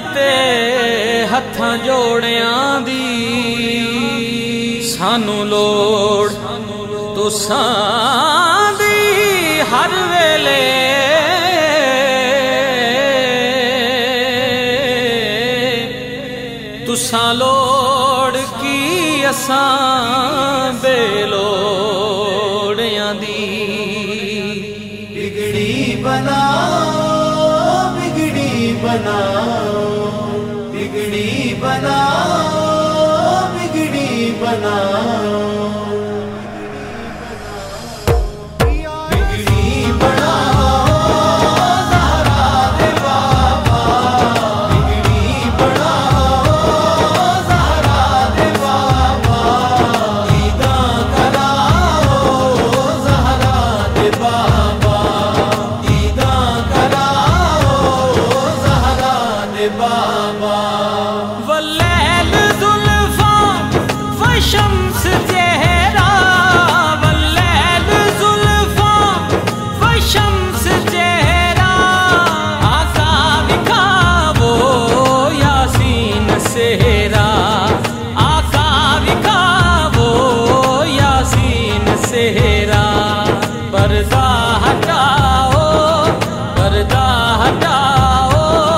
ते हत्थां जोड़ियां दी सानू लोड़ तुसां दी हर वेले तुसां लोड़ की असां बेलोड़ियां दी बिगड़ी बनाओ बिगड़ी बनाओ बिगड़ी बनाओ बिगड़ी बनाओ वल्लैल ज़ुल्फ़ा फ़शम्स चेहरा वल्लैल ज़ुल्फ़ा फ़शम्स चेहरा आका विखावो यासीन सेहरा आका विखावो यासीन सेहरा पर्दा हटाओ पर्दा हटाओ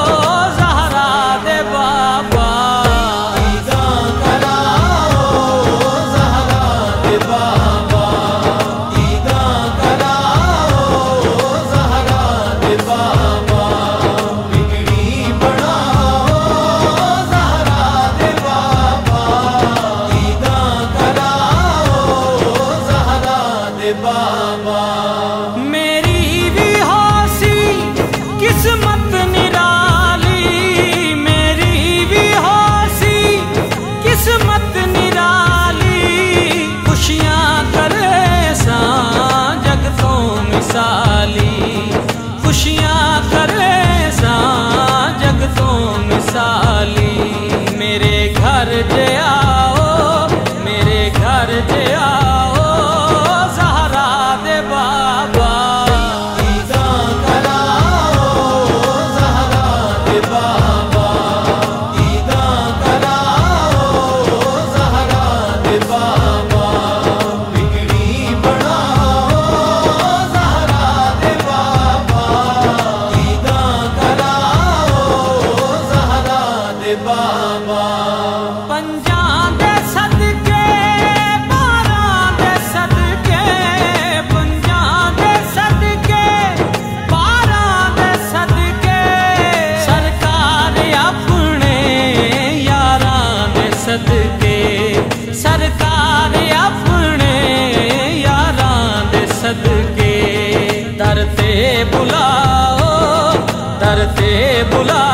मेरी भी हौसी किस्मत निराली मेरी भी हौसी किस्मत निराली खुशियां करे सां जग तो मिसाली खुशियां करे सां जग तो मिसाली मेरे घर जे आओ मेरे घर जे आओ पंजां दे सदके बारां दे सदके पंजां दे सदके बारां दे सदके सरकार अपने यारां दे सदके सरकार अपने यारां दे सदके दर ते बुलाओ दर ते बुलाओ